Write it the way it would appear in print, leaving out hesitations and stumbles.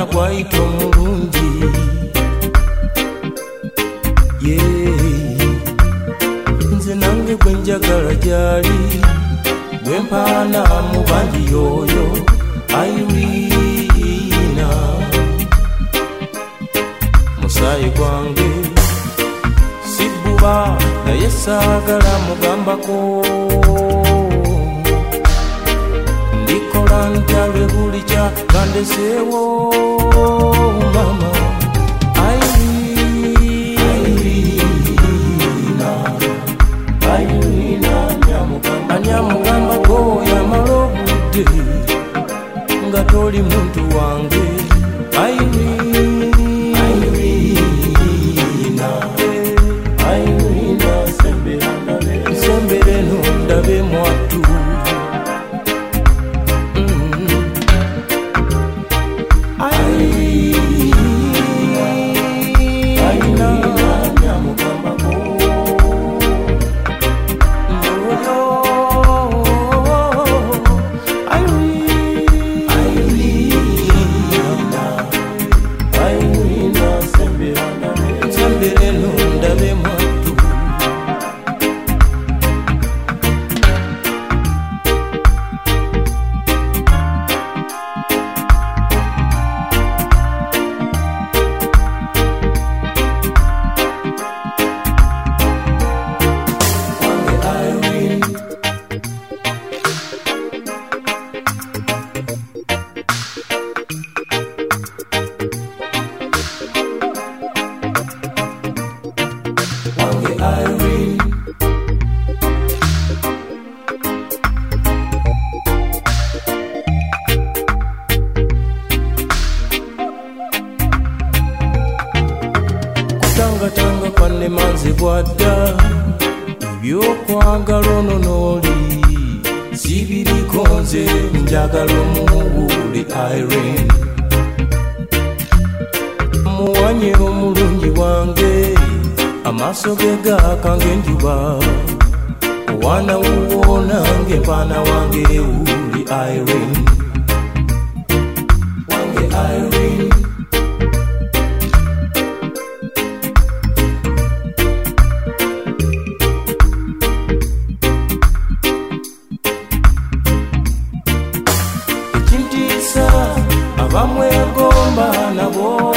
mwana gwaita omulungi nze nange gwe njagala gyali gwe mpaana mu bangi yoyo Irina musaayi gwange sibbuba naye saagala mugambako ndikola ntya lwe bulikya kandeseewo mama Irina anyamugambako yamala obudde nga toli muntu wange Irina sembere no ndabe mwattu Tanga kwanne manzi bwadda ebyokwagala ono n'oli sibiriko nze njagala omuwuule Irene muwanye omulungi wange amaaso ge gakange enjuba owana wuwo nange mpaana wange ewuuli Irene wange Irene abamwegomba nabo